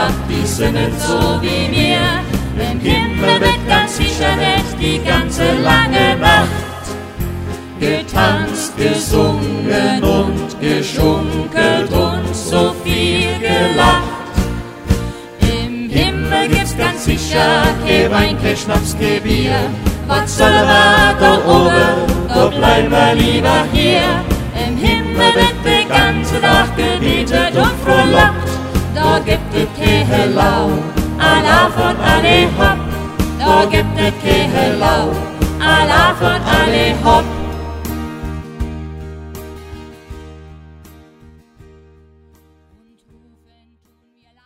Nacht, die sind nicht so wie mir. Im Himmel wird ganz sicher nicht die ganze lange Nacht getanzt, gesungen und geschunkelt und so viel gelacht. Im Himmel gibt's ganz sicher kein Wein, kein Schnaps, kein Bier. Was soll wir da oben, da bleiben wir lieber hier. Im Himmel wird die ganze Nacht gebetet und frohlockt. Da gibt es keine Lau, Allah von alle hopp. Da gibt es keine Lau, Allah von alle hopp.